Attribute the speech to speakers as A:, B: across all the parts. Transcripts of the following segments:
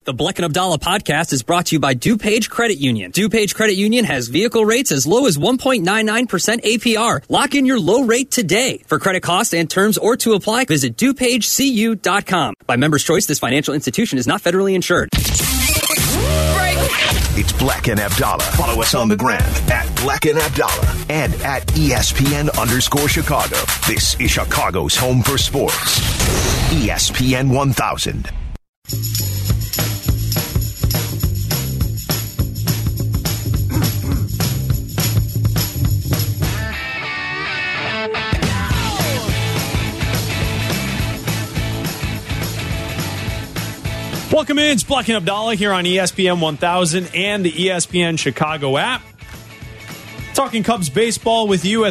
A: The Bleck and Abdallah podcast is brought to you by DuPage Credit Union. DuPage Credit Union has vehicle rates as low as 1.99% APR. Lock in your low rate today. For credit costs and terms or to apply, visit DuPageCU.com. By Members' Choice, this financial institution is not federally insured.
B: It's Bleck and Abdallah. Follow us on the gram at Bleck and Abdallah and at ESPN_Chicago. This is Chicago's home for sports. ESPN 1000.
C: Welcome in. It's Bleck and Abdallah here on ESPN 1000 and the ESPN Chicago app. Talking Cubs baseball with you at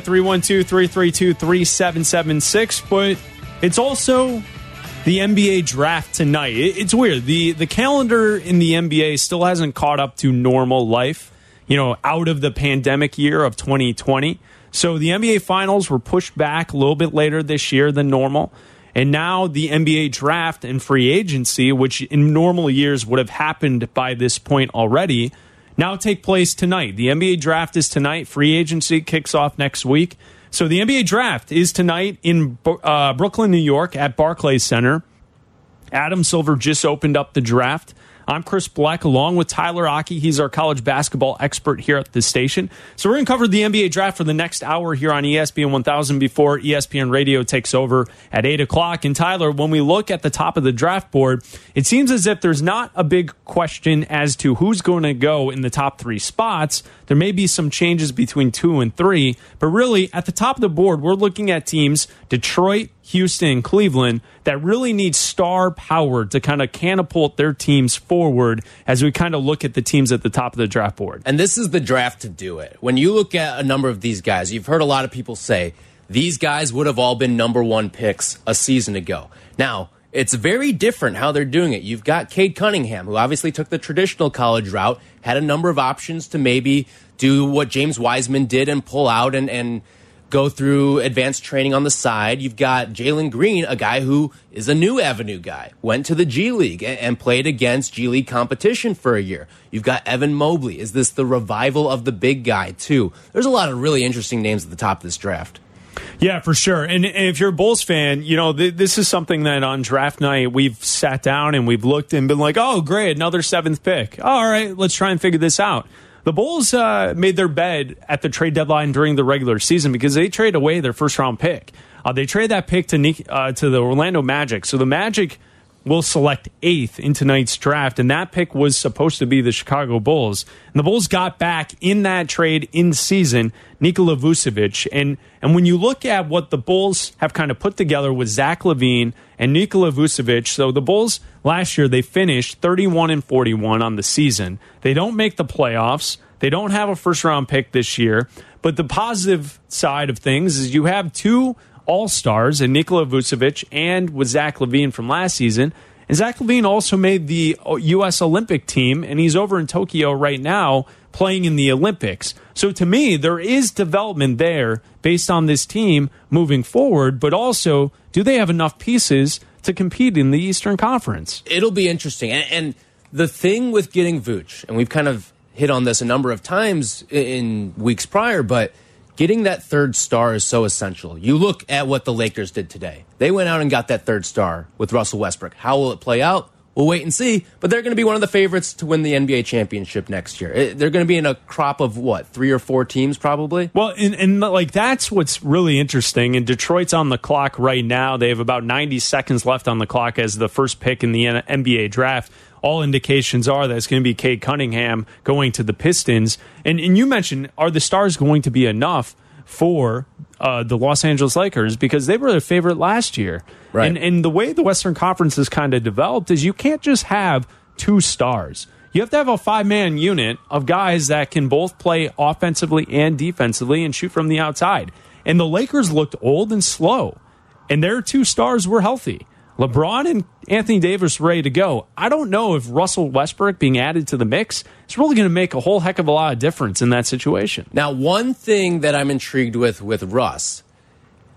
C: 312-332-3776. But it's also the NBA draft tonight. It's weird. The calendar in the NBA still hasn't caught up to normal life, out of the pandemic year of 2020. So the NBA finals were pushed back a little bit later this year than normal. And now the NBA draft and free agency, which in normal years would have happened by this point already, now take place tonight. The NBA draft is tonight. Free agency kicks off next week. So the NBA draft is tonight in Brooklyn, New York at Barclays Center. Adam Silver just opened up the draft. I'm Chris Bleck, along with Tyler Aki. He's our college basketball expert here at the station. So we're going to cover the NBA draft for the next hour here on ESPN 1000 before ESPN Radio takes over at 8 o'clock. And Tyler, when we look at the top of the draft board, it seems as if there's not a big question as to who's going to go in the top three spots. There may be some changes between 2 and 3, but really at the top of the board, we're looking at teams, Detroit, Houston, and Cleveland, that really need star power to kind of catapult their teams forward as we kind of look at the teams at the top of the draft board.
D: And this is the draft to do it. When you look at a number of these guys, you've heard a lot of people say these guys would have all been number one picks a season ago. Now, it's very different how they're doing it. You've got Cade Cunningham, who obviously took the traditional college route, had a number of options to maybe do what James Wiseman did and pull out and go through advanced training on the side. You've got Jalen Green, a guy who is a new avenue guy, went to the G League and played against G League competition for a year. You've got Evan Mobley. Is this the revival of the big guy, too? There's a lot of really interesting names at the top of this draft.
C: Yeah, for sure. And if you're a Bulls fan, this is something that on draft night we've sat down and we've looked and been like, oh, great, another 7th pick. All right, let's try and figure this out. The Bulls made their bed at the trade deadline during the regular season because they traded away their first-round pick. They traded that pick to the Orlando Magic. So the Magic will select 8th in tonight's draft, and that pick was supposed to be the Chicago Bulls. And the Bulls got back in that trade in season Nikola Vucevic. And when you look at what the Bulls have kind of put together with Zach LaVine and Nikola Vucevic, so the Bulls last year, they finished 31-41 on the season. They don't make the playoffs. They don't have a first-round pick this year. But the positive side of things is you have 2 all-stars in Nikola Vucevic and with Zach LaVine from last season. And Zach LaVine also made the U.S. Olympic team, and he's over in Tokyo right now playing in the Olympics. So to me, there is development there based on this team moving forward, but also, do they have enough pieces to compete in the Eastern Conference?
D: It'll be interesting. And the thing with getting Vooch, and we've kind of hit on this a number of times in weeks prior, but getting that third star is so essential. You look at what the Lakers did today. They went out and got that third star with Russell Westbrook. How will it play out? We'll wait and see. But they're going to be one of the favorites to win the NBA championship next year. They're going to be in a crop of, 3 or 4 teams probably?
C: Well, and that's what's really interesting. And Detroit's on the clock right now. They have about 90 seconds left on the clock as the first pick in the NBA draft. All indications are that it's going to be Cade Cunningham going to the Pistons. And you mentioned, are the stars going to be enough for the Los Angeles Lakers? Because they were their favorite last year.
D: Right.
C: And the way the Western Conference has kind of developed is you can't just have 2 stars. You have to have a 5-man unit of guys that can both play offensively and defensively and shoot from the outside. And the Lakers looked old and slow, and their 2 stars were healthy. LeBron and Anthony Davis ready to go. I don't know if Russell Westbrook being added to the mix is really going to make a whole heck of a lot of difference in that situation.
D: Now, one thing that I'm intrigued with Russ,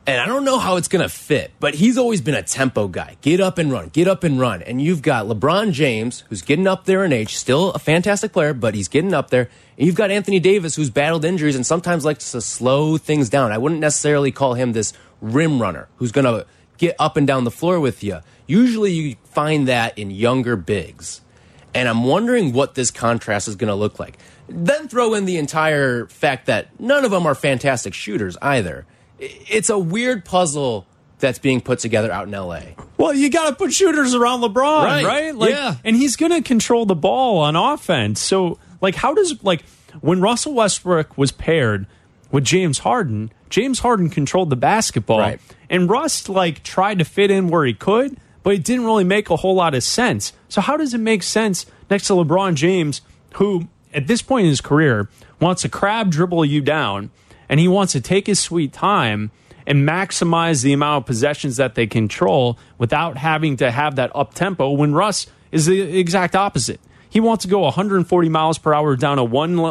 D: And I don't know how it's going to fit, but he's always been a tempo guy. Get up and run, get up and run. And you've got LeBron James, who's getting up there in age, still a fantastic player, but he's getting up there. And you've got Anthony Davis, who's battled injuries and sometimes likes to slow things down. I wouldn't necessarily call him this rim runner who's going to get up and down the floor with you. Usually you find that in younger bigs. And I'm wondering what this contrast is going to look like. Then throw in the entire fact that none of them are fantastic shooters either. It's a weird puzzle that's being put together out in L.A.
C: Well, you got to put shooters around LeBron, right? Like,
D: yeah.
C: And he's going to control the ball on offense. So, like, how does, like, when Russell Westbrook was paired with James Harden controlled the basketball.
D: Right.
C: And Russ, like, tried to fit in where he could, but it didn't really make a whole lot of sense. So how does it make sense next to LeBron James, who, at this point in his career, wants to crab dribble you down, and he wants to take his sweet time and maximize the amount of possessions that they control without having to have that up-tempo, when Russ is the exact opposite. He wants to go 140 miles per hour down a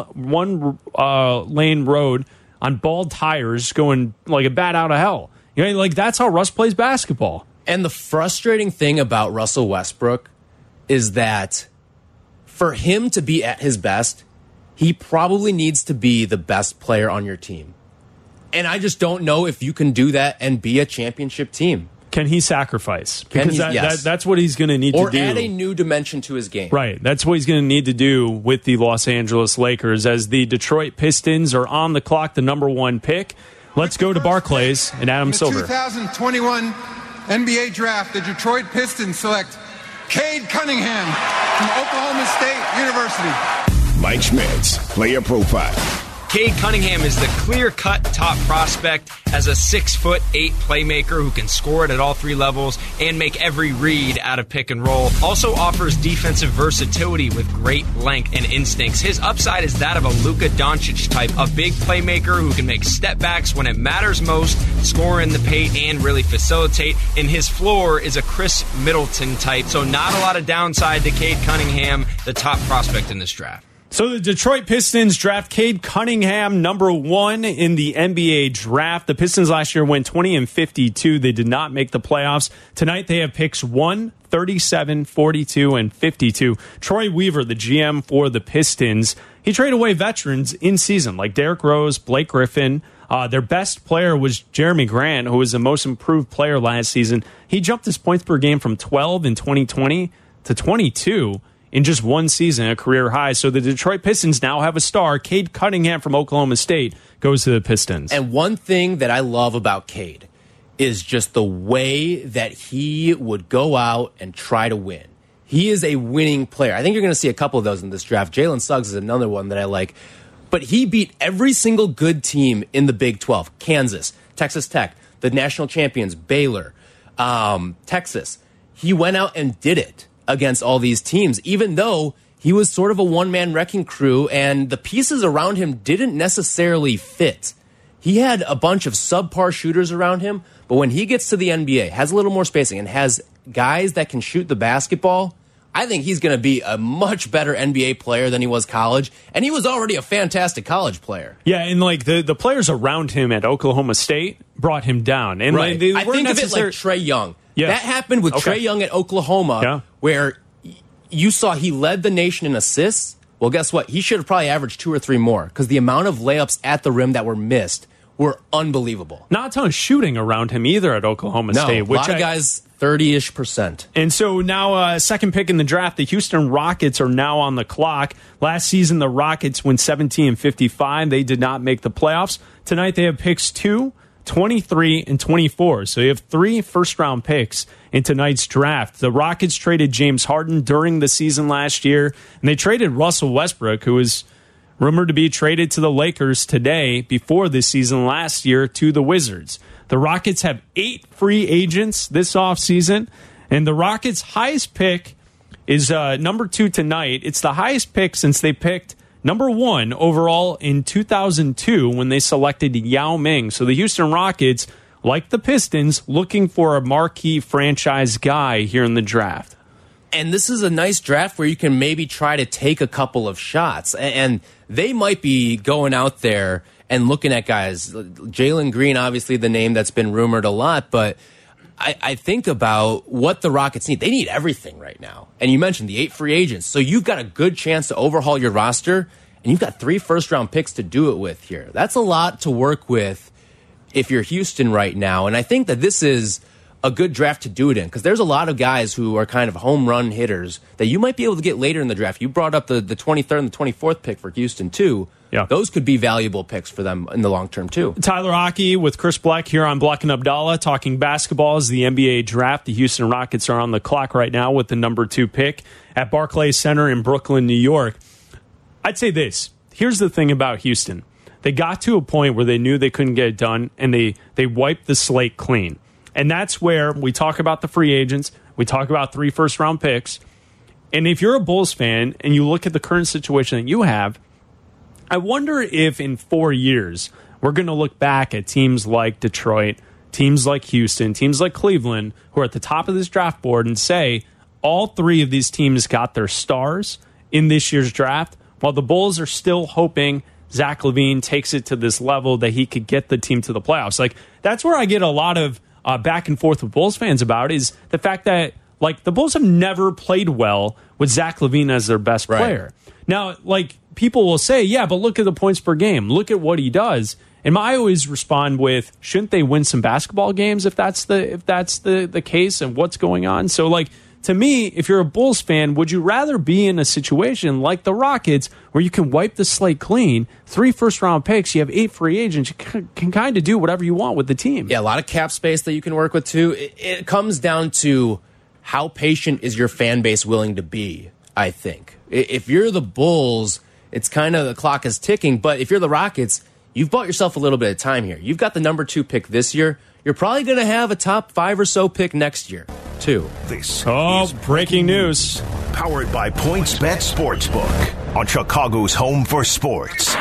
C: one lane road on bald tires going like a bat out of hell. You know, like, that's how Russ plays basketball.
D: And the frustrating thing about Russell Westbrook is that for him to be at his best, he probably needs to be the best player on your team. And I just don't know if you can do that and be a championship team.
C: Can he sacrifice? Because
D: yes.
C: that's what he's going to need
D: or
C: to do.
D: Or add a new dimension to his game.
C: Right. That's what he's going to need to do with the Los Angeles Lakers, as the Detroit Pistons are on the clock, the number 1 pick. Let's go to Barclays and Adam Silver.
E: In the 2021 NBA Draft, the Detroit Pistons select Cade Cunningham from Oklahoma State University.
B: Mike Schmitz, player profile.
F: Cade Cunningham is the clear-cut top prospect as a 6'8" playmaker who can score it at all 3 levels and make every read out of pick and roll. Also offers defensive versatility with great length and instincts. His upside is that of a Luka Doncic type, a big playmaker who can make step backs when it matters most, score in the paint, and really facilitate. And his floor is a Chris Middleton type, so not a lot of downside to Cade Cunningham, the top prospect in this draft.
C: So the Detroit Pistons draft Cade Cunningham, number 1 in the NBA draft. The Pistons last year went 20-52. They did not make the playoffs. Tonight they have picks 1, 37, 42, and 52. Troy Weaver, the GM for the Pistons, he traded away veterans in season like Derrick Rose, Blake Griffin. Their best player was Jeremy Grant, who was the most improved player last season. He jumped his points per game from 12 in 2020 to 22 in just one season, a career high. So the Detroit Pistons now have a star. Cade Cunningham from Oklahoma State goes to the Pistons.
D: And one thing that I love about Cade is just the way that he would go out and try to win. He is a winning player. I think you're going to see a couple of those in this draft. Jalen Suggs is another one that I like. But he beat every single good team in the Big 12. Kansas, Texas Tech, the national champions, Baylor, Texas. He went out and did it against all these teams, even though he was sort of a one-man wrecking crew and the pieces around him didn't necessarily fit. He had a bunch of subpar shooters around him, but when he gets to the NBA, has a little more spacing, and has guys that can shoot the basketball, I think he's going to be a much better NBA player than he was college, and he was already a fantastic college player.
C: Yeah, and like the players around him at Oklahoma State brought him down. And
D: right.
C: like, they
D: I think of it like Trae Young.
C: Yeah.
D: That happened with Trae Young at Oklahoma, where you saw he led the nation in assists. Well, guess what? He should have probably averaged 2 or 3 more, because the amount of layups at the rim that were missed were unbelievable.
C: Not a ton of shooting around him either at Oklahoma State.
D: A lot of guys, 30-ish%.
C: And so now, second pick in the draft, the Houston Rockets are now on the clock. Last season, the Rockets went 17-55. They did not make the playoffs. Tonight, they have picks 2, 23, and 24. So you have 3 first-round picks in tonight's draft. The Rockets traded James Harden during the season last year, and they traded Russell Westbrook, who was rumored to be traded to the Lakers today before this season last year to the Wizards. The Rockets have 8 free agents this offseason, and the Rockets' highest pick is number 2 tonight. It's the highest pick since they picked number 1 overall in 2002 when they selected Yao Ming. So the Houston Rockets, like the Pistons, looking for a marquee franchise guy here in the draft.
D: And this is a nice draft where you can maybe try to take a couple of shots. And they might be going out there and looking at guys. Jalen Green, obviously the name that's been rumored a lot, but I think about what the Rockets need. They need everything right now. And you mentioned the 8 free agents. So you've got a good chance to overhaul your roster, and you've got 3 first-round picks to do it with here. That's a lot to work with if you're Houston right now. And I think that this is a good draft to do it in, because there's a lot of guys who are kind of home run hitters that you might be able to get later in the draft. You brought up the 23rd and the 24th pick for Houston, too. Yeah. Those could be valuable picks for them in the long term, too.
C: Tyler Aki with Chris Black here on Black and Abdallah talking basketball as the NBA draft. The Houston Rockets are on the clock right now with the number 2 pick at Barclays Center in Brooklyn, New York. I'd say this. Here's the thing about Houston. They got to a point where they knew they couldn't get it done, and they wiped the slate clean. And that's where we talk about the free agents. We talk about 3 first-round picks. And if you're a Bulls fan and you look at the current situation that you have, I wonder if in 4 years we're going to look back at teams like Detroit, teams like Houston, teams like Cleveland, who are at the top of this draft board, and say all 3 of these teams got their stars in this year's draft, while the Bulls are still hoping Zach LaVine takes it to this level that he could get the team to the playoffs. Like, that's where I get a lot of back and forth with Bulls fans about, is the fact that, like, the Bulls have never played well with Zach LaVine as their best player. Now, like, people will say, yeah, but look at the points per game. Look at what he does. And I always respond with, shouldn't they win some basketball games if that's the case and what's going on? So, like, to me, if you're a Bulls fan, would you rather be in a situation like the Rockets where you can wipe the slate clean, 3 first-round picks, you have 8 free agents, you can kind of do whatever you want with the team?
D: Yeah, a lot of cap space that you can work with, too. It comes down to how patient is your fan base willing to be, I think. If you're the Bulls, it's kind of the clock is ticking. But if you're the Rockets, you've bought yourself a little bit of time here. You've got the number 2 pick this year. You're probably going to have a top 5 or so pick next year, too.
B: This
C: is breaking news.
B: Powered by PointsBet Sportsbook on Chicago's home for sports.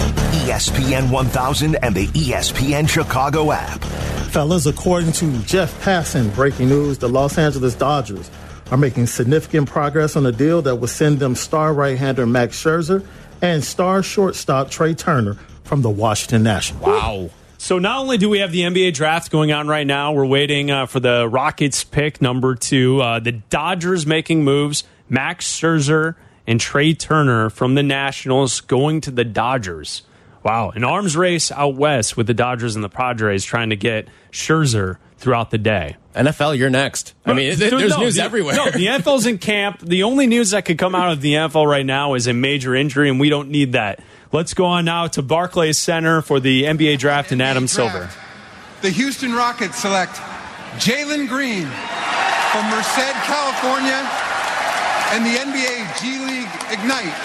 B: ESPN 1000 and the ESPN Chicago app.
G: Fellas, according to Jeff Passan, breaking news, the Los Angeles Dodgers are making significant progress on a deal that will send them star right-hander Max Scherzer and star shortstop Trey Turner from the Washington Nationals.
C: Wow. So not only do we have the NBA draft going on right now, we're waiting for the Rockets pick number 2. The Dodgers making moves. Max Scherzer and Trey Turner from the Nationals going to the Dodgers. Wow, an arms race out west with the Dodgers and the Padres trying to get Scherzer throughout the day.
D: NFL, you're next. I mean, there's news everywhere.
C: No, the NFL's in camp. The only news that could come out of the NFL right now is a major injury, and we don't need that. Let's go on now to Barclays Center for the NBA draft and Adam Silver.
E: The Houston Rockets select Jalen Green from Merced, California, and the NBA G League Ignite.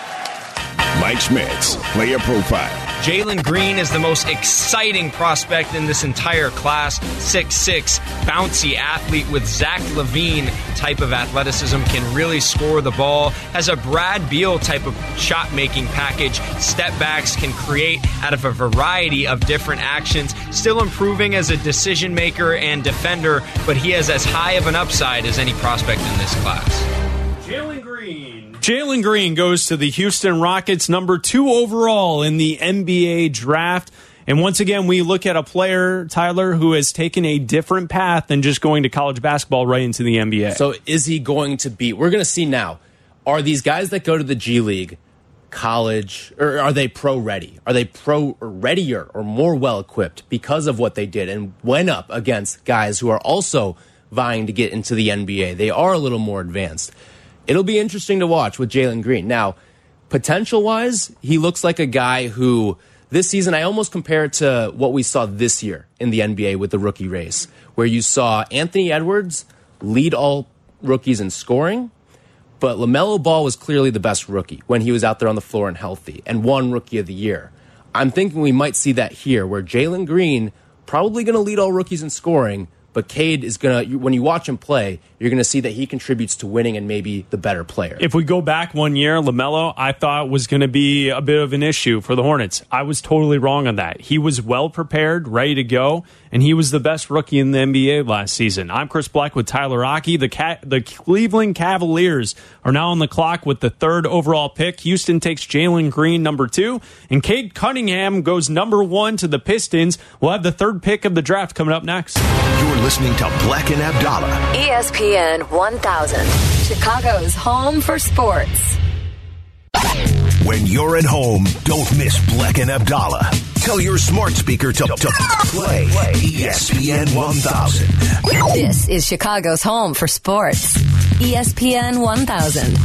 H: Mike Schmitz, player profile.
F: Jalen Green is the most exciting prospect in this entire class. 6'6", bouncy athlete with Zach LaVine type of athleticism, can really score the ball, has a Brad Beal type of shot-making package. Step backs, can create out of a variety of different actions. Still improving as a decision maker and defender, but he has as high of an upside as any prospect in this class.
C: Jalen Green goes to the Houston Rockets, number 2 overall in the NBA draft. And once again, we look at a player, Tyler, who has taken a different path than just going to college basketball right into the NBA.
D: So is he going to be, we're going to see now, are these guys that go to the G League college, or are they pro ready? Are they pro readier or more well equipped because of what they did and went up against guys who are also vying to get into the NBA? They are a little more advanced. It'll be interesting to watch with Jalen Green. Now, potential-wise, he looks like a guy who, this season, I almost compare it to what we saw this year in the NBA with the rookie race, where you saw Anthony Edwards lead all rookies in scoring, but LaMelo Ball was clearly the best rookie when he was out there on the floor and healthy, and won Rookie of the Year. I'm thinking we might see that here, where Jalen Green probably going to lead all rookies in scoring, But Cade is going to, when you watch him play, you're going to see that he contributes to winning and maybe the better player.
C: If we go back 1 year, LaMelo, I thought was going to be a bit of an issue for the Hornets. I was totally wrong on that. He was well prepared, ready to go, and he was the best rookie in the NBA last season. I'm Chris Black with Tyler Rocky. The Cleveland Cavaliers are now on the clock with the 3rd overall pick. Houston takes Jalen Green, number 2, and Cade Cunningham goes number 1 to the Pistons. We'll have the 3rd pick of the draft coming up next.
B: You're listening to Black and Abdallah.
I: ESPN 1000, Chicago's home for sports.
B: When you're at home, don't miss Black and Abdallah. Tell your smart speaker to play ESPN 1000.
I: This is Chicago's home for sports. ESPN 1000.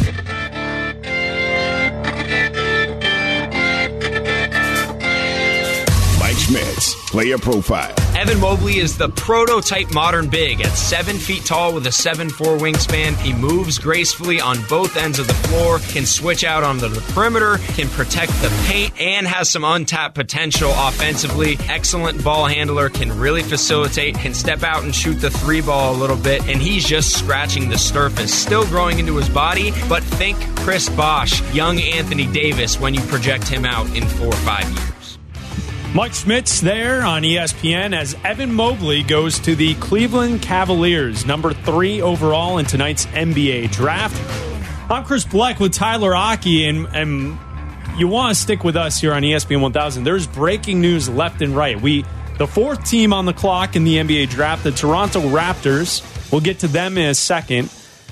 H: Mike Schmitz, player profile.
F: Evan Mobley is the prototype modern big at 7 feet tall with a 7'4" wingspan. He moves gracefully on both ends of the floor, can switch out onto the perimeter, can protect the paint, and has some untapped potential offensively. Excellent ball handler, can really facilitate, can step out and shoot the 3 ball a little bit, and he's just scratching the surface. Still growing into his body, but think Chris Bosh, young Anthony Davis when you project him out in 4 or 5 years.
C: Mike Schmitz there on ESPN as Evan Mobley goes to the Cleveland Cavaliers, number 3 overall in tonight's NBA draft. I'm Chris Black with Tyler Aki, and you want to stick with us here on ESPN 1000. There's breaking news left and right. The 4th team on the clock in the NBA draft, the Toronto Raptors. We'll get to them in a second.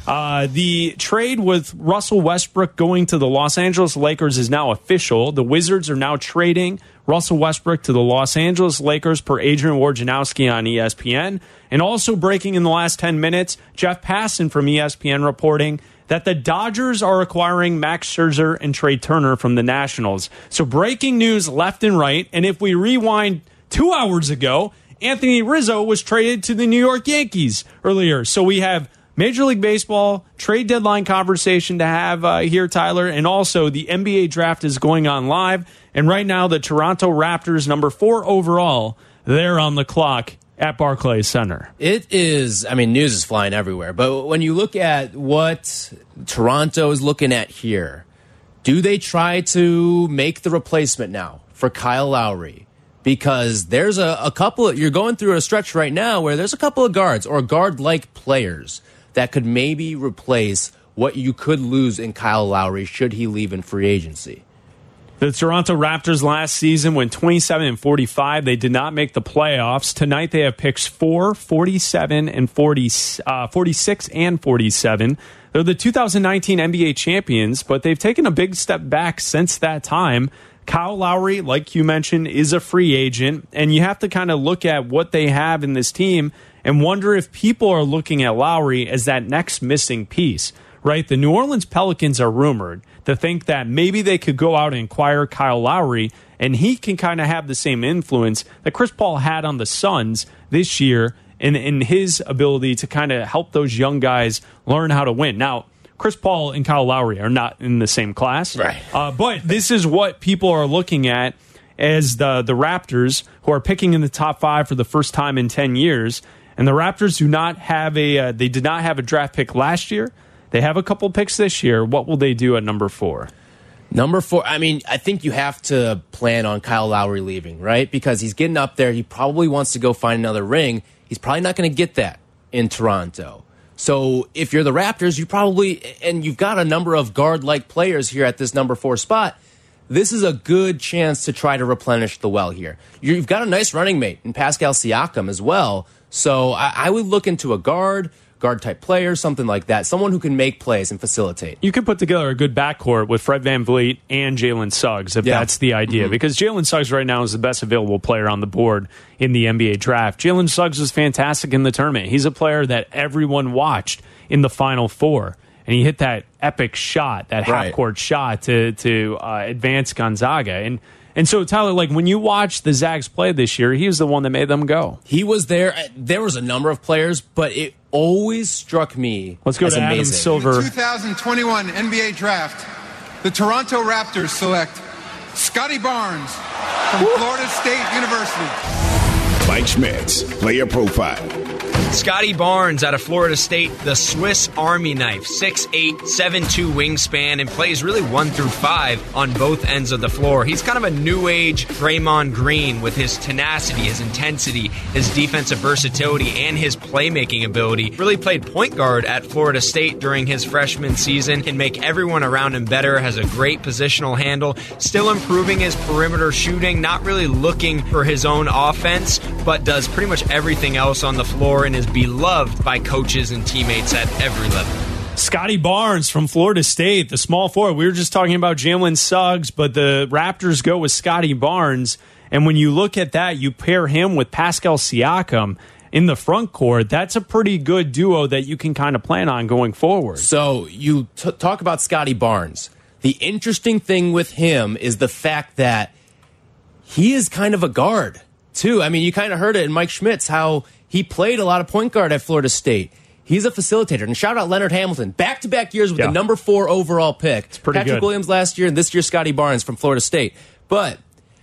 C: The trade with Russell Westbrook going to the Los Angeles Lakers is now official. The Wizards are now trading Russell Westbrook to the Los Angeles Lakers per Adrian Wojnarowski on ESPN. And also breaking in the last 10 minutes, Jeff Passan from ESPN reporting that the Dodgers are acquiring Max Scherzer and Trey Turner from the Nationals. So breaking news left and right. And if we rewind 2 hours ago, Anthony Rizzo was traded to the New York Yankees earlier. So we have Major League Baseball trade deadline conversation to have here, Tyler, and also the NBA draft is going on live. And right now, the Toronto Raptors, number 4 overall, they're on the clock at Barclays Center.
D: It is, news is flying everywhere. But when you look at what Toronto is looking at here, do they try to make the replacement now for Kyle Lowry? Because there's a couple, you're going through a stretch right now where there's a couple of guards or guard-like players that could maybe replace what you could lose in Kyle Lowry should he leave in free agency.
C: The Toronto Raptors last season went 27-45. They did not make the playoffs. Tonight they have picks 4, 47, and 46 and 47. They're the 2019 NBA champions, but they've taken a big step back since that time. Kyle Lowry, like you mentioned, is a free agent, and you have to kind of look at what they have in this team and wonder if people are looking at Lowry as that next missing piece, right? The New Orleans Pelicans are rumored to think that maybe they could go out and acquire Kyle Lowry, and he can kind of have the same influence that Chris Paul had on the Suns this year in his ability to kind of help those young guys learn how to win. Now, Chris Paul and Kyle Lowry are not in the same class,
D: right?
C: But this is what people are looking at as the Raptors, who are picking in the top 5 for the first time in 10 years. And the Raptors do not have they did not have a draft pick last year. They have a couple picks this year. What will they do at number 4?
D: Number 4, I think you have to plan on Kyle Lowry leaving, right? Because he's getting up there. He probably wants to go find another ring. He's probably not going to get that in Toronto. So if you're the Raptors, you've got a number of guard-like players here at this number 4 spot. This is a good chance to try to replenish the well here. You've got a nice running mate in Pascal Siakam as well. So I would look into a guard-type player, something like that, someone who can make plays and facilitate.
C: You could put together a good backcourt with Fred VanVleet and Jalen Suggs, if that's the idea. Because Jalen Suggs right now is the best available player on the board in the NBA draft. Jalen Suggs was fantastic in the tournament. He's a player that everyone watched in the Final Four. And he hit that epic shot, that half-court shot to advance Gonzaga. And so, Tyler, like when you watch the Zags play this year, he was the one that made them go.
D: He was there. There was a number of players, but it always struck me
C: Let's go
D: as
C: to
D: amazing.
C: Adam Silver.
E: In the 2021 NBA Draft, the Toronto Raptors select Scotty Barnes from Florida State University.
H: Mike Schmitz, player profile.
F: Scotty Barnes out of Florida State, the Swiss Army knife, 6'8", 7'2" wingspan, and plays really 1 through 5 on both ends of the floor. He's kind of a new age Draymond Green with his tenacity, his intensity, his defensive versatility, and his playmaking ability. Really played point guard at Florida State during his freshman season, can make everyone around him better, has a great positional handle, still improving his perimeter shooting, not really looking for his own offense, but does pretty much everything else on the floor and is beloved by coaches and teammates at every level.
C: Scotty Barnes from Florida State, the small forward. We were just talking about Jalen Suggs, but the Raptors go with Scotty Barnes. And when you look at that, you pair him with Pascal Siakam in the front court. That's a pretty good duo that you can kind of plan on going forward.
D: So you talk about Scotty Barnes. The interesting thing with him is the fact that he is kind of a guard, too. I mean, you kind of heard it in Mike Schmitz, how he played a lot of point guard at Florida State. He's a facilitator. And shout out Leonard Hamilton. Back-to-back years with the number 4 overall pick.
C: It's pretty
D: Patrick
C: good.
D: Williams last year, and this year Scotty Barnes from Florida State. But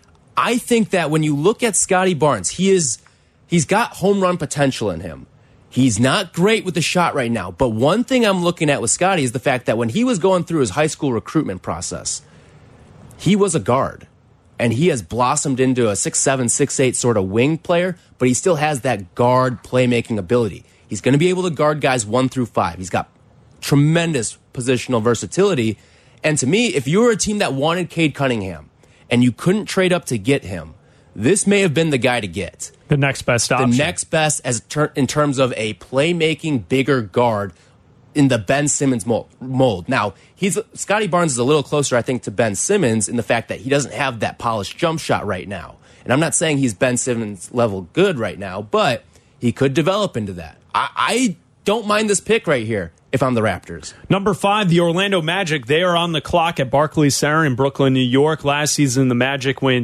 D: I think that when you look at Scotty Barnes, he's got home run potential in him. He's not great with the shot right now. But one thing I'm looking at with Scotty is the fact that when he was going through his high school recruitment process, he was a guard. And he has blossomed into a 6'7", 6'8" sort of wing player, but he still has that guard playmaking ability. He's going to be able to guard guys 1 through 5. He's got tremendous positional versatility. And to me, if you were a team that wanted Cade Cunningham and you couldn't trade up to get him, this may have been the guy to get.
C: The next best option.
D: The next best in terms of a playmaking bigger guard in the Ben Simmons mold. Now, Scotty Barnes is a little closer, I think, to Ben Simmons in the fact that he doesn't have that polished jump shot right now. And I'm not saying he's Ben Simmons level good right now, but he could develop into that. I don't mind this pick right here if I'm the Raptors.
C: Number 5, the Orlando Magic. They are on the clock at Barclays Center in Brooklyn, New York. Last season, the Magic went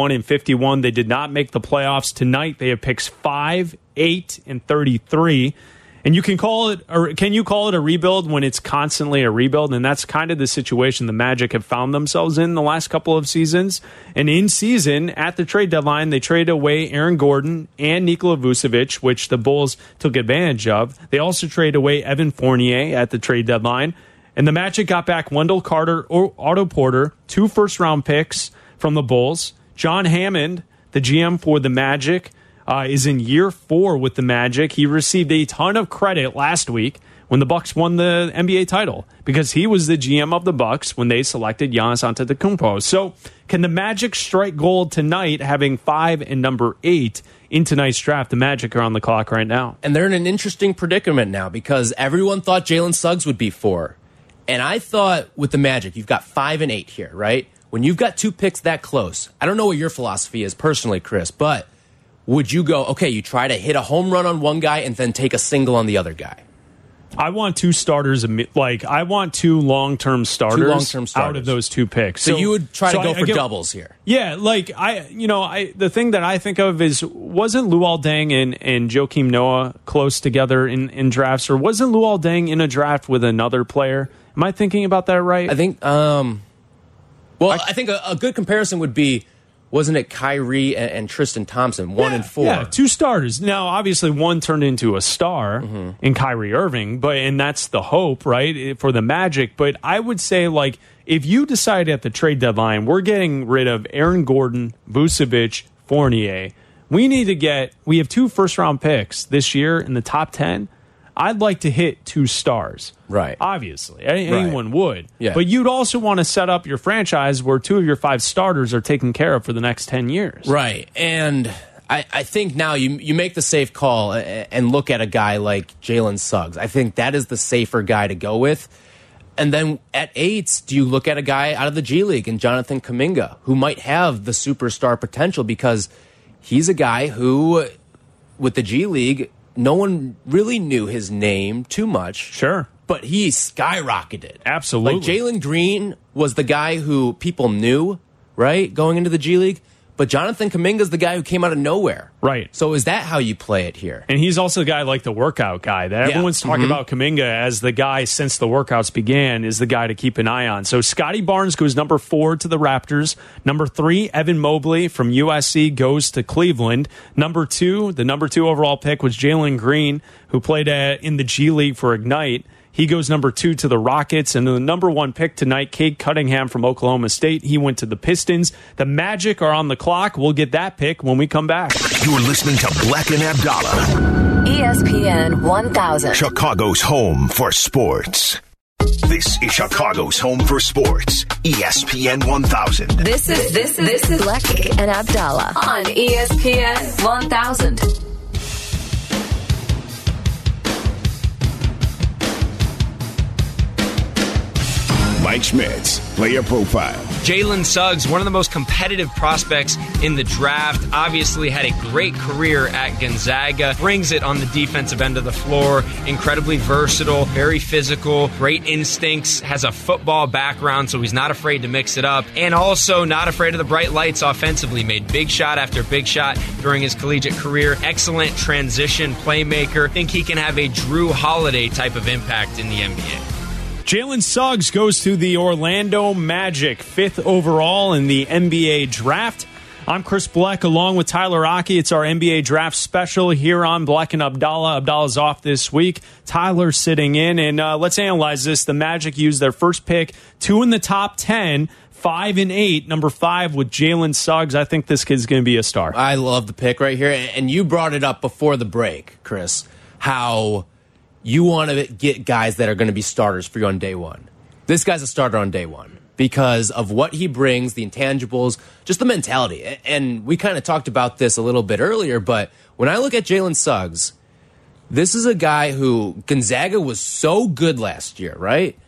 C: 21-51. They did not make the playoffs. Tonight, they have picks 5, 8, and 33. And you can call it, or can you call it a rebuild when it's constantly a rebuild? And that's kind of the situation the Magic have found themselves in the last couple of seasons. And in season, at the trade deadline, they traded away Aaron Gordon and Nikola Vucevic, which the Bulls took advantage of. They also traded away Evan Fournier at the trade deadline. And the Magic got back Wendell Carter or Otto Porter, 2 first-round picks from the Bulls. John Hammond, the GM for the Magic, is in year 4 with the Magic. He received a ton of credit last week when the Bucks won the NBA title because he was the GM of the Bucks when they selected Giannis Antetokounmpo. So can the Magic strike gold tonight, having 5 and number 8 in tonight's draft? The Magic are on the clock right now.
D: And they're in an interesting predicament now because everyone thought Jalen Suggs would be 4. And I thought with the Magic, you've got 5 and 8 here, right? When you've got 2 picks that close, I don't know what your philosophy is personally, Chris, but would you go, okay, you try to hit a home run on one guy and then take a single on the other guy?
C: I want 2 starters. I want 2 long-term starters, out of those 2 picks.
D: So you would try to go for doubles here.
C: Yeah, the thing that I think of is, wasn't Luol Deng and Joakim Noah close together in drafts, or wasn't Luol Deng in a draft with another player? Am I thinking about that right?
D: I think, I think a good comparison would be, wasn't it Kyrie and Tristan Thompson, 1 and 4?
C: Yeah, 2 starters. Now, obviously, one turned into a star in Kyrie Irving, and that's the hope, right, for the Magic. But I would say, like, if you decide at the trade deadline, we're getting rid of Aaron Gordon, Vucevic, Fournier, we have 2 first-round picks this year in the top 10. I'd like to hit 2 stars.
D: Right.
C: Obviously. Anyone would.
D: Yeah.
C: But you'd also want to set up your franchise where 2 of your 5 starters are taken care of for the next 10 years.
D: Right. And I think now you make the safe call and look at a guy like Jalen Suggs. I think that is the safer guy to go with. And then at 8, do you look at a guy out of the G League and Jonathan Kuminga, who might have the superstar potential because he's a guy who, with the G League, no one really knew his name too much.
C: Sure.
D: But he skyrocketed.
C: Absolutely.
D: Like Jalen Green was the guy who people knew, right, going into the G League. But Jonathan Kuminga's the guy who came out of nowhere.
C: Right.
D: So is that how you play it here?
C: And he's also a guy like the workout guy that everyone's talking about Kuminga as the guy since the workouts began is the guy to keep an eye on. So Scotty Barnes goes number 4 to the Raptors. Number 3, Evan Mobley from USC goes to Cleveland. Number 2, the number 2 overall pick was Jalen Green, who played in the G League for Ignite. He goes number 2 to the Rockets. And the number 1 pick tonight, Cade Cunningham from Oklahoma State. He went to the Pistons. The Magic are on the clock. We'll get that pick when we come back.
B: You're listening to Black and Abdallah.
I: ESPN 1000.
B: Chicago's home for sports. This is Chicago's home for sports. ESPN 1000.
I: This is Black and Abdallah on ESPN 1000.
H: Mike Schmitz, player profile.
F: Jalen Suggs, one of the most competitive prospects in the draft, obviously had a great career at Gonzaga, brings it on the defensive end of the floor, incredibly versatile, very physical, great instincts, has a football background, so he's not afraid to mix it up, and also not afraid of the bright lights offensively, made big shot after big shot during his collegiate career, excellent transition playmaker. I think he can have a Drew Holiday type of impact in the NBA.
C: Jalen Suggs goes to the Orlando Magic, 5th overall in the NBA draft. I'm Chris Bleck along with Tyler Aki. It's our NBA draft special here on Bleck and Abdallah. Abdallah's off this week. Tyler sitting in. And let's analyze this. The Magic used their first pick, 2 in the top 10, 5 and 8. Number 5 with Jalen Suggs. I think this kid's going to be a star.
D: I love the pick right here. And you brought it up before the break, Chris, how you want to get guys that are going to be starters for you on day one. This guy's a starter on day one because of what he brings, the intangibles, just the mentality. And we kind of talked about this a little bit earlier, but when I look at Jalen Suggs, this is a guy who Gonzaga was so good last year, right?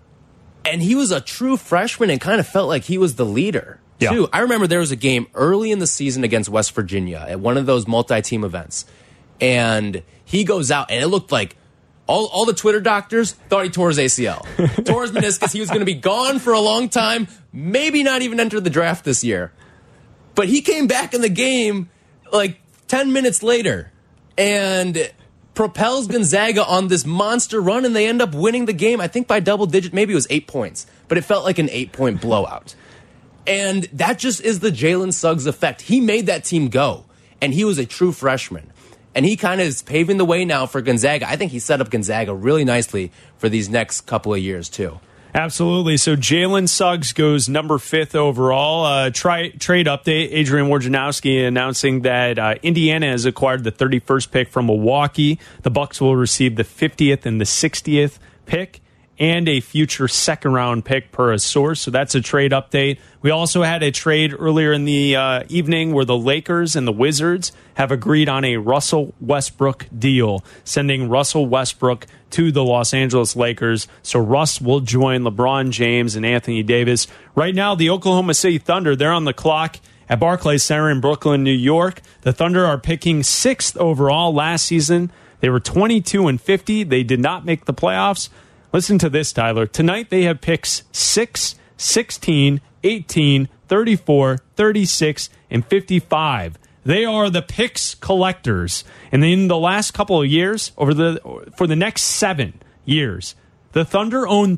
D: And he was a true freshman and kind of felt like he was the leader, too. I remember there was a game early in the season against West Virginia at one of those multi-team events. And he goes out, and it looked like all the Twitter doctors thought he tore his ACL. Tore his meniscus. He was going to be gone for a long time, maybe not even enter the draft this year. But he came back in the game like 10 minutes later and propels Gonzaga on this monster run, and they end up winning the game, I think by double digit. Maybe it was 8 points, but it felt like an 8-point blowout. And that just is the Jalen Suggs effect. He made that team go, and he was a true freshman. And he kind of is paving the way now for Gonzaga. I think he set up Gonzaga really nicely for these next couple of years, too.
C: Absolutely. So Jalen Suggs goes number 5th overall. Trade update, Adrian Wojnarowski announcing that Indiana has acquired the 31st pick from Milwaukee. The Bucks will receive the 50th and the 60th pick and a future second-round pick per a source. So that's a trade update. We also had a trade earlier in the evening where the Lakers and the Wizards have agreed on a Russell Westbrook deal, sending Russell Westbrook to the Los Angeles Lakers. So Russ will join LeBron James and Anthony Davis. Right now, the Oklahoma City Thunder, they're on the clock at Barclays Center in Brooklyn, New York. The Thunder are picking 6th overall. Last season, they were 22-50. They did not make the playoffs. Listen to this, Tyler. Tonight they have picks 6, 16, 18, 34, 36, and 55. They are the picks collectors. And in the last couple of years, for the next 7 years, the Thunder own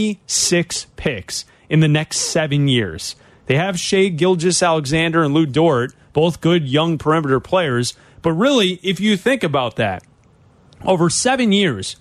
C: 36 picks in the next 7 years. They have Shai Gilgeous-Alexander and Lou Dort, both good young perimeter players. But really, if you think about that, over 7 years,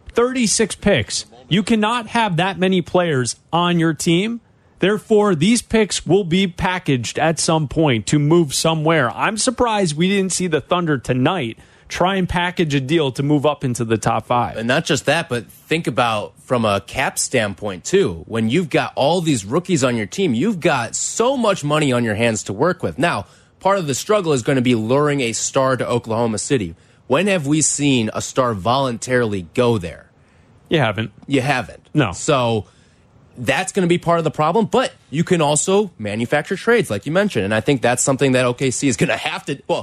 C: 36 picks. You cannot have that many players on your team. Therefore, these picks will be packaged at some point to move somewhere. I'm surprised we didn't see the Thunder tonight try and package a deal to move up into the top 5.
D: And not just that, but think about from a cap standpoint, too. When you've got all these rookies on your team, you've got so much money on your hands to work with. Now, part of the struggle is going to be luring a star to Oklahoma City. When have we seen a star voluntarily go there?
C: You haven't.
D: You haven't.
C: No.
D: So that's going to be part of the problem, but you can also manufacture trades, like you mentioned, and I think that's something that OKC is going to have to, well,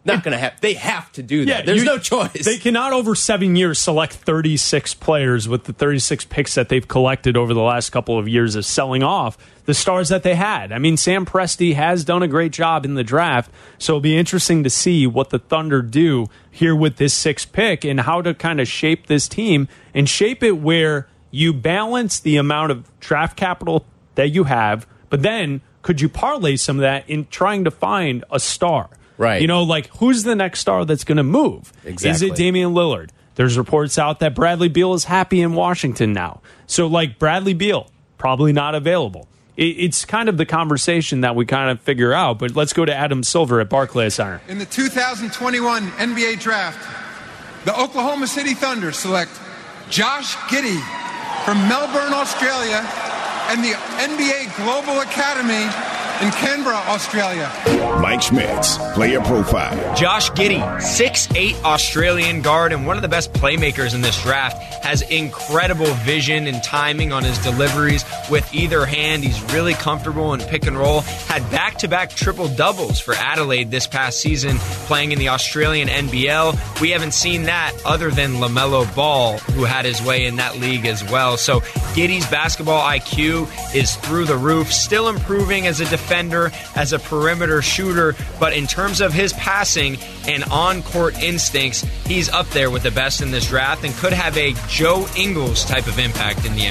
D: not going to have. They have to do that. There's no choice.
C: They cannot, over 7 years, select 36 players with the 36 picks that they've collected over the last couple of years of selling off the stars that they had. I mean, Sam Presti has done a great job in the draft, so it'll be interesting to see what the Thunder do here with this 6th pick and how to kind of shape this team and shape it where you balance the amount of draft capital that you have, but then could you parlay some of that in trying to find a star?
D: Right.
C: You know, like, who's the next star that's going to move?
D: Exactly.
C: Is it Damian Lillard? There's reports out that Bradley Beal is happy in Washington now. So, like, Bradley Beal, probably not available. It's kind of the conversation that we kind of figure out, but let's go to Adam Silver at Barclays Center.
E: In the 2021 NBA Draft, the Oklahoma City Thunder select Josh Giddey from Melbourne, Australia, and the NBA Global Academy in Canberra, Australia.
H: Mike Schmitz, player profile.
F: Josh Giddey, 6'8" Australian guard and one of the best playmakers in this draft, has incredible vision and timing on his deliveries with either hand. He's really comfortable in pick and roll. Had back-to-back triple-doubles for Adelaide this past season, playing in the Australian NBL. We haven't seen that other than LaMelo Ball, who had his way in that league as well. So Giddey's basketball IQ is through the roof, still improving as a defender, as a perimeter shooter, but in terms of his passing and on-court instincts, he's up there with the best in this draft and could have a Joe Ingles type of impact in the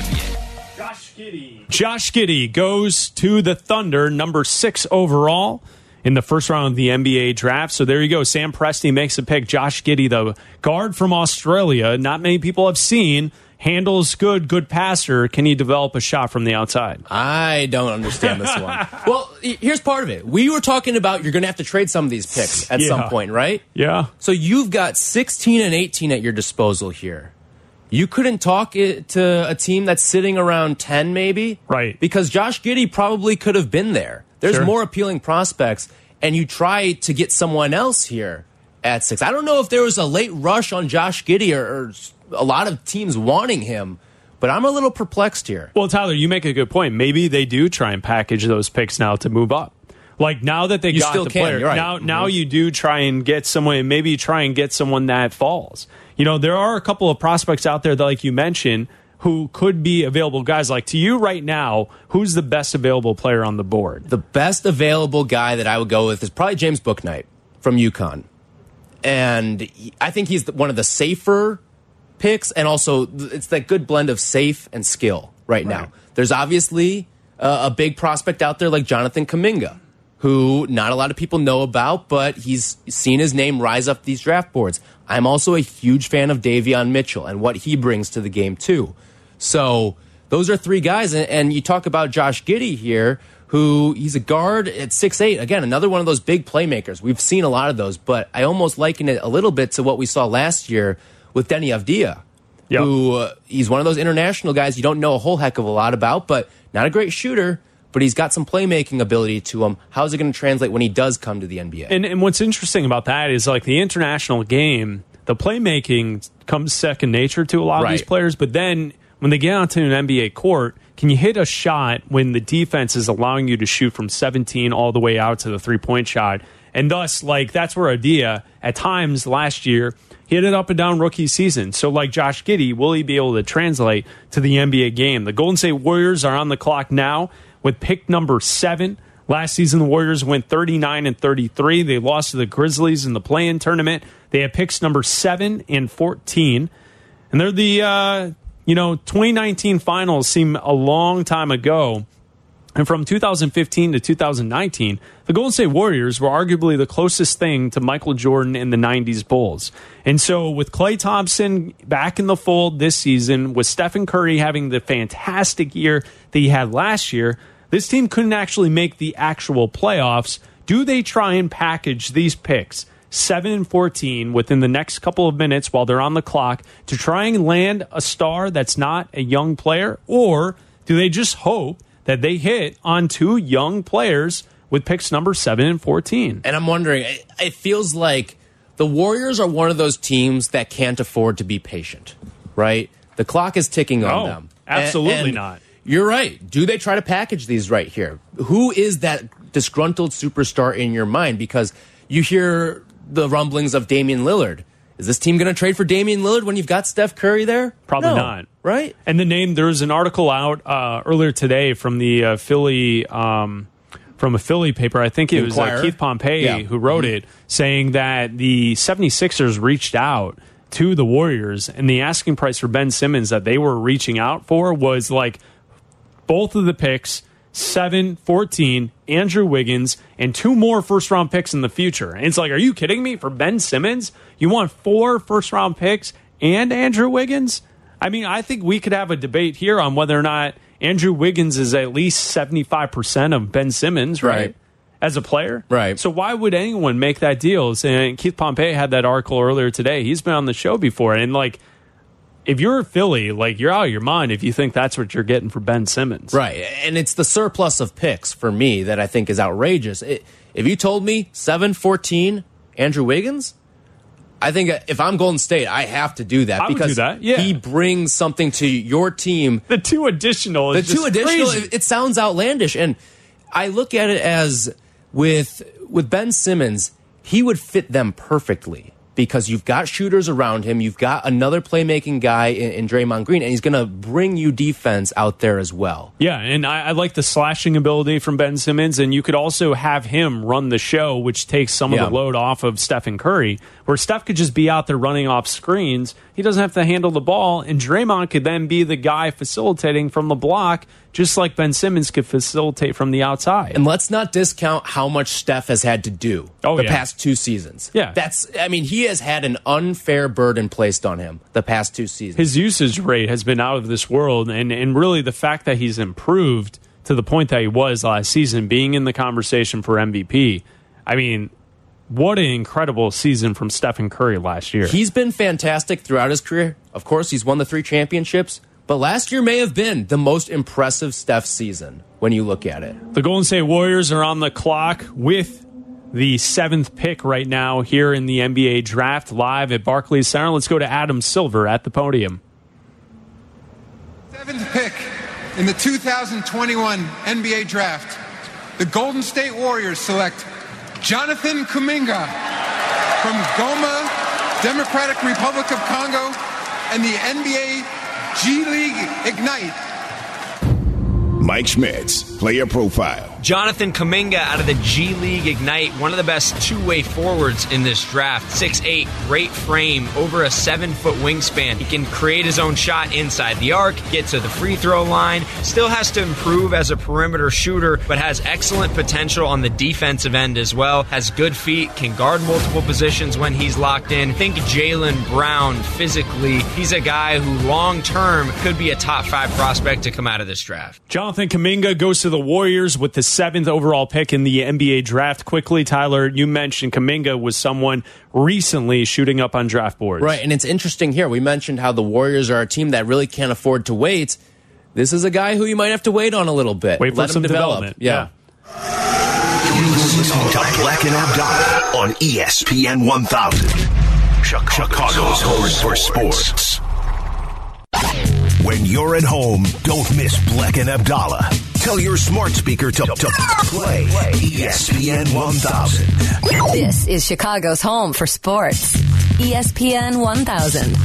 F: NBA.
C: Josh Giddey goes to the Thunder, number 6 overall in the first round of the NBA draft. So there you go. Sam Presti makes a pick. Josh Giddey, the guard from Australia, not many people have seen. Handles good passer. Can he develop a shot from the outside?
D: I don't understand this one. Well, here's part of it. We were talking about you're going to have to trade some of these picks at some point, right?
C: Yeah.
D: So you've got 16 and 18 at your disposal here. You couldn't talk to a team that's sitting around 10 maybe?
C: Right.
D: Because Josh Giddey probably could have been there. There's more appealing prospects, and you try to get someone else here at 6. I don't know if there was a late rush on Josh Giddey or a lot of teams wanting him, but I'm a little perplexed here.
C: Well, Tyler, you make a good point. Maybe they do try and package those picks now to move up. Like, now that they got the player, now you do try and get someone, and maybe try and get someone that falls. You know, there are a couple of prospects out there that, like you mentioned, who could be available guys. Like, to you right now, who's the best available player on the board?
D: The best available guy that I would go with is probably James Bouknight from UConn. And I think he's one of the safer picks, and also it's that good blend of safe and skill right now. There's obviously a big prospect out there like Jonathan Kuminga, who not a lot of people know about, but he's seen his name rise up these draft boards. I'm also a huge fan of Davion Mitchell and what he brings to the game too. So those are 3 guys, and you talk about Josh Giddey here, who he's a guard at 6'8". Again, another one of those big playmakers. We've seen a lot of those, but I almost liken it a little bit to what we saw last year with Denny Avdia, who he's one of those international guys you don't know a whole heck of a lot about, but not a great shooter, but he's got some playmaking ability to him. How's it going to translate when he does come to the NBA?
C: And what's interesting about that is, like, the international game, the playmaking comes second nature to a lot of these players, but then when they get onto an NBA court, can you hit a shot when the defense is allowing you to shoot from 17 all the way out to the three-point shot? And thus, like, that's where Avdia, at times last year, he had an up and down rookie season. So, like Josh Giddey, will he be able to translate to the NBA game? The Golden State Warriors are on the clock now with pick number 7. Last season, the Warriors went 39-33. They lost to the Grizzlies in the play-in tournament. They have picks number 7 and 14. And they're the, 2019 finals seem a long time ago. And from 2015 to 2019, the Golden State Warriors were arguably the closest thing to Michael Jordan in the 90s Bulls. And so with Klay Thompson back in the fold this season, with Stephen Curry having the fantastic year that he had last year, this team couldn't actually make the actual playoffs. Do they try and package these picks, 7 and 14, within the next couple of minutes while they're on the clock to try and land a star that's not a young player? Or do they just hope that they hit on 2 young players with picks number 7 and 14?
D: And I'm wondering, it feels like the Warriors are one of those teams that can't afford to be patient, right? The clock is ticking on them.
C: Absolutely not.
D: You're right. Do they try to package these right here? Who is that disgruntled superstar in your mind? Because you hear the rumblings of Damian Lillard. Is this team going to trade for Damian Lillard when you've got Steph Curry there?
C: Probably
D: No,
C: not.
D: right?
C: And there was an article out earlier today from the Philly from a Philly paper. I think it was Keith Pompey who wrote it, saying that the 76ers reached out to the Warriors, and the asking price for Ben Simmons that they were reaching out for was like both of the picks, 7, 14, Andrew Wiggins, and 2 more first-round picks in the future. And it's like, are you kidding me? For Ben Simmons, you want 4 first-round picks and Andrew Wiggins? I mean, I think we could have a debate here on whether or not Andrew Wiggins is at least 75% of Ben Simmons, right? As a player.
D: Right.
C: So why would anyone make that deal? And Keith Pompey had that article earlier today. He's been on the show before. And, like, if you're a Philly, like, you're out of your mind if you think that's what you're getting for Ben Simmons.
D: Right. And it's the surplus of picks for me that I think is outrageous. If you told me 7, 14, Andrew Wiggins, I think if I'm Golden State, I have to do that.
C: I would do that, yeah.
D: He brings something to your team.
C: The 2 additional is just crazy.
D: It sounds outlandish. And I look at it as with Ben Simmons, he would fit them perfectly because you've got shooters around him. You've got another playmaking guy in Draymond Green, and he's going to bring you defense out there as well.
C: Yeah, and I like the slashing ability from Ben Simmons, and you could also have him run the show, which takes some of the load off of Stephen Curry, where Steph could just be out there running off screens. He doesn't have to handle the ball, and Draymond could then be the guy facilitating from the block, just like Ben Simmons could facilitate from the outside.
D: And let's not discount how much Steph has had to do the past 2 seasons.
C: Yeah.
D: He has had an unfair burden placed on him the past 2 seasons.
C: His usage rate has been out of this world, and really the fact that he's improved to the point that he was last season, being in the conversation for MVP. I mean, what an incredible season from Stephen Curry last year.
D: He's been fantastic throughout his career. Of course, he's won the 3 championships. But last year may have been the most impressive Steph season when you look at it.
C: The Golden State Warriors are on the clock with the 7th pick right now here in the NBA draft live at Barclays Center. Let's go to Adam Silver at the podium.
E: 7th pick in the 2021 NBA draft. The Golden State Warriors select Jonathan Kuminga from Goma, Democratic Republic of Congo, and the NBA G League Ignite.
H: Mike Schmitz, player profile.
F: Jonathan Kuminga out of the G League Ignite, one of the best two-way forwards in this draft. 6'8", great frame, over a 7-foot wingspan. He can create his own shot inside the arc, get to the free throw line, still has to improve as a perimeter shooter, but has excellent potential on the defensive end as well. Has good feet, can guard multiple positions when he's locked in. Think Jaylen Brown physically. He's a guy who long-term could be a top 5 prospect to come out of this draft.
C: Jonathan Kuminga goes to the Warriors with the 7th overall pick in the NBA draft. Quickly, Tyler, you mentioned Kuminga was someone recently shooting up on draft boards.
D: Right, and it's interesting here. We mentioned how the Warriors are a team that really can't afford to wait. This is a guy who you might have to wait on a little bit.
C: Wait for some development.
D: Yeah.
B: You're listening to Black and Abdallah on ESPN 1000. Chicago's home for sports. When you're at home, don't miss Black and Abdallah. Tell your smart speaker to play ESPN 1000.
I: This is Chicago's home for sports. ESPN 1000.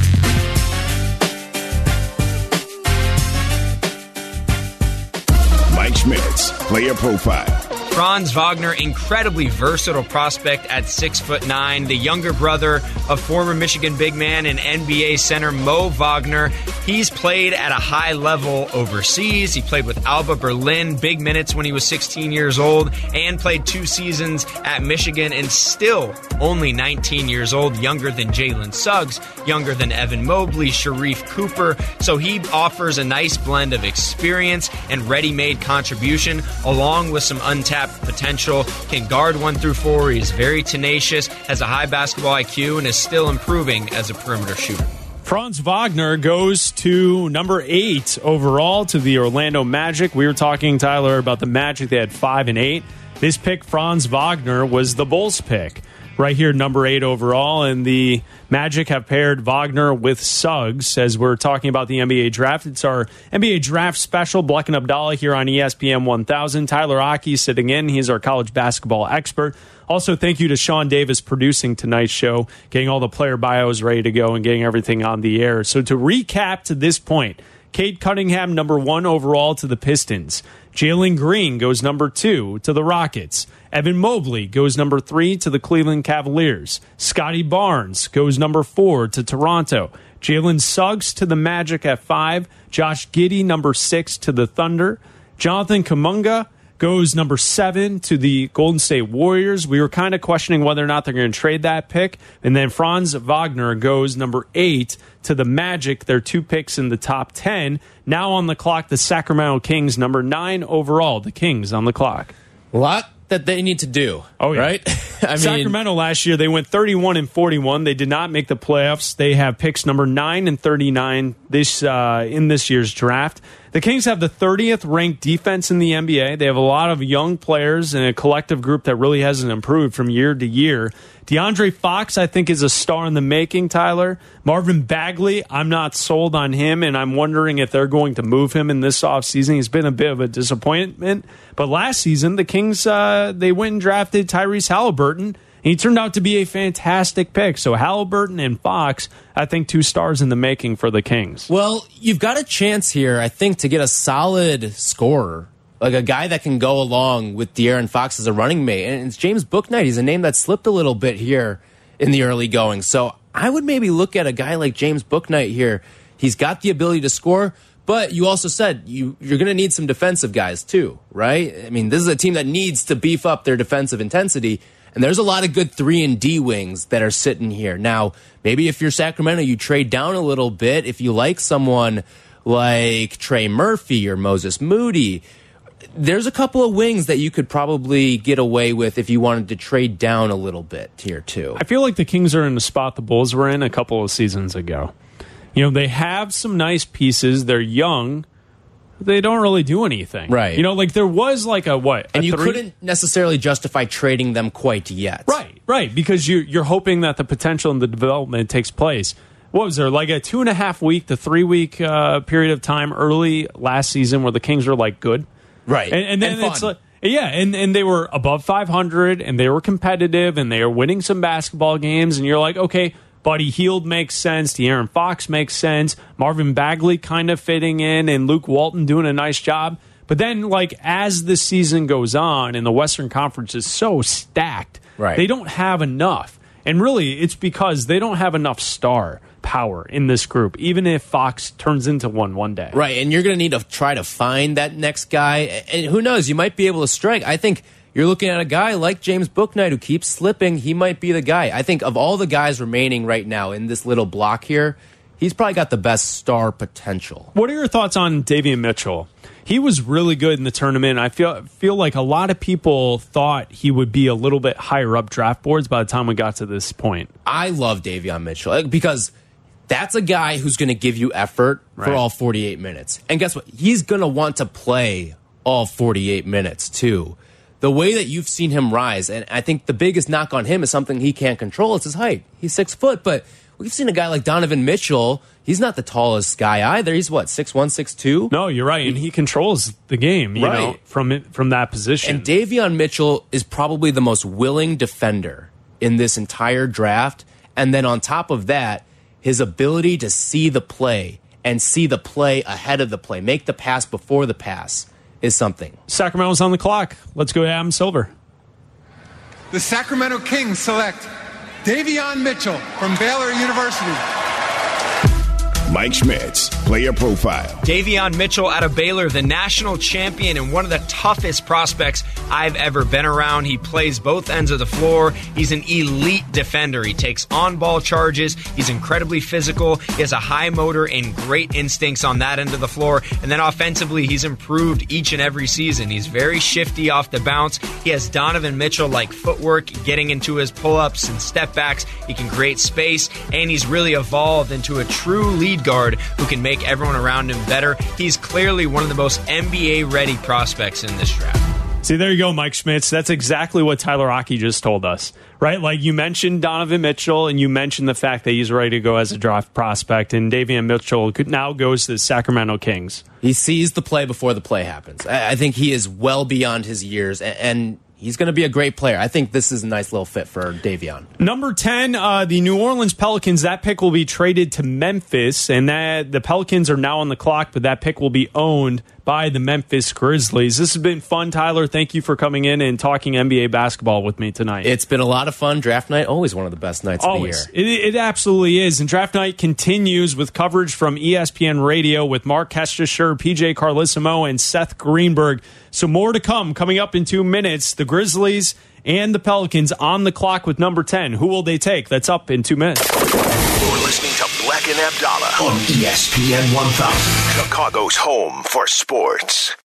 H: Mike Schmitz, player profile.
F: Franz Wagner, incredibly versatile prospect at 6'9", the younger brother of former Michigan big man and NBA center Mo Wagner. He's played at a high level overseas. He played with Alba Berlin, big minutes when he was 16 years old, and played 2 seasons at Michigan, and still only 19 years old, younger than Jalen Suggs, younger than Evan Mobley, Sharif Cooper. So he offers a nice blend of experience and ready-made contribution, along with some untapped potential. Can guard 1 through 4. He's very tenacious, has a high basketball IQ, and is still improving as a perimeter shooter.
C: Franz Wagner goes to number 8 overall to the Orlando Magic. We were talking, Tyler, about the Magic. They had 5 and 8. This pick, Franz Wagner, was the Bulls pick. right here, number 8 overall. And the Magic have paired Wagner with Suggs as we're talking about the NBA draft. It's our NBA draft special. Bleck and Abdallah here on ESPN 1000. Tyler Aki sitting in. He's our college basketball expert. Also, thank you to Sean Davis producing tonight's show, getting all the player bios ready to go and getting everything on the air. So to recap to this point, Cade Cunningham, number 1 overall to the Pistons. Jalen Green goes number 2 to the Rockets. Evan Mobley goes number 3 to the Cleveland Cavaliers. Scotty Barnes goes number 4 to Toronto. Jalen Suggs to the Magic at 5. Josh Giddey, number 6 to the Thunder. Jonathan Kuminga goes number 7 to the Golden State Warriors. We were kind of questioning whether or not they're going to trade that pick. And then Franz Wagner goes number 8 to the Magic. They're 2 picks in the top 10. Now on the clock, the Sacramento Kings, number 9 overall. The Kings on the clock.
D: A lot that they need to do.
C: Oh, yeah.
D: Right? I mean,
C: Sacramento last year, they went 31-41. They did not make the playoffs. They have picks number 9 and 39 in this year's draft. The Kings have the 30th ranked defense in the NBA. They have a lot of young players and a collective group that really hasn't improved from year to year. DeAndre Fox, I think, is a star in the making, Tyler. Marvin Bagley, I'm not sold on him, and I'm wondering if they're going to move him in this offseason. He's been a bit of a disappointment. But last season, the Kings, they went and drafted Tyrese Halliburton. He turned out to be a fantastic pick. So Halliburton and Fox, I think 2 stars in the making for the Kings.
D: Well, you've got a chance here, I think, to get a solid scorer, like a guy that can go along with De'Aaron Fox as a running mate. And it's James Bouknight. He's a name that slipped a little bit here in the early going. So I would maybe look at a guy like James Bouknight here. He's got the ability to score, but you also said you're going to need some defensive guys too, right? I mean, this is a team that needs to beef up their defensive intensity. And there's a lot of good 3-and-D wings that are sitting here. Now, maybe if you're Sacramento, you trade down a little bit. If you like someone like Trey Murphy or Moses Moody, there's a couple of wings that you could probably get away with if you wanted to trade down a little bit here, too.
C: I feel like the Kings are in the spot the Bulls were in a couple of seasons ago. You know, they have some nice pieces. They're young. They don't really do anything.
D: Right.
C: You know, like there was like a what?
D: And you couldn't necessarily justify trading them quite yet.
C: Right. Because you're hoping that the potential and the development takes place. What was there, like a 2.5 week to 3 week period of time early last season where the Kings were like good?
D: Right.
C: And then it's like, yeah, and they were above 500 and they were competitive and they were winning some basketball games. And you're like, okay, Buddy Hield makes sense. De'Aaron Fox makes sense. Marvin Bagley kind of fitting in and Luke Walton doing a nice job. But then, like, as the season goes on and the Western Conference is so stacked, they don't have enough. And really, it's because they don't have enough star power in this group, even if Fox turns into one day.
D: Right, and you're going to need to try to find that next guy. And who knows, you might be able to strike. I think you're looking at a guy like James Bouknight who keeps slipping. He might be the guy. I think of all the guys remaining right now in this little block here, he's probably got the best star potential.
C: What are your thoughts on Davion Mitchell? He was really good in the tournament. I feel like a lot of people thought he would be a little bit higher up draft boards by the time we got to this point.
D: I love Davion Mitchell because that's a guy who's going to give you effort for all 48 minutes. And guess what? He's going to want to play all 48 minutes too. The way that you've seen him rise, and I think the biggest knock on him is something he can't control. It's his height. He's 6 foot, but we've seen a guy like Donovan Mitchell. He's not the tallest guy either. He's what, 6'1", 6'2"?
C: No, you're right, and he controls the game, you know, from that position.
D: And Davion Mitchell is probably the most willing defender in this entire draft. And then on top of that, his ability to see the play and see the play ahead of the play, make the pass before the pass, is something.
C: Sacramento's on the clock. Let's go to Adam Silver.
E: The Sacramento Kings select Davion Mitchell from Baylor University.
H: Mike Schmitz, player profile.
F: Davion Mitchell out of Baylor, the national champion and one of the toughest prospects I've ever been around. He plays both ends of the floor. He's an elite defender. He takes on-ball charges. He's incredibly physical. He has a high motor and great instincts on that end of the floor. And then offensively, he's improved each and every season. He's very shifty off the bounce. He has Donovan Mitchell-like footwork, getting into his pull-ups and step-backs. He can create space, and he's really evolved into a true lead guard who can make everyone around him better. He's clearly one of the most NBA-ready prospects in this draft.
C: See, there you go, Mike Schmitz. That's exactly what Tyler Rocky just told us, right? Like, you mentioned Donovan Mitchell, and you mentioned the fact that he's ready to go as a draft prospect, and Davion Mitchell now goes to the Sacramento Kings.
D: He sees the play before the play happens. I think he is well beyond his years, and he's going to be a great player. I think this is a nice little fit for Davion.
C: Number 10, the New Orleans Pelicans. That pick will be traded to Memphis, and the Pelicans are now on the clock, but that pick will be owned by the Memphis Grizzlies. This has been fun, Tyler. Thank you for coming in and talking NBA basketball with me tonight.
D: It's been a lot of fun. Draft night, always one of the best nights of the year.
C: It absolutely is. And draft night continues with coverage from ESPN Radio with Mark Kestisher, PJ Carlissimo, and Seth Greenberg. So more to come. Coming up in 2 minutes, the Grizzlies and the Pelicans on the clock with number 10. Who will they take? That's up in 2 minutes.
B: You're listening to Black and Abdallah on ESPN 1000, Chicago's home for sports.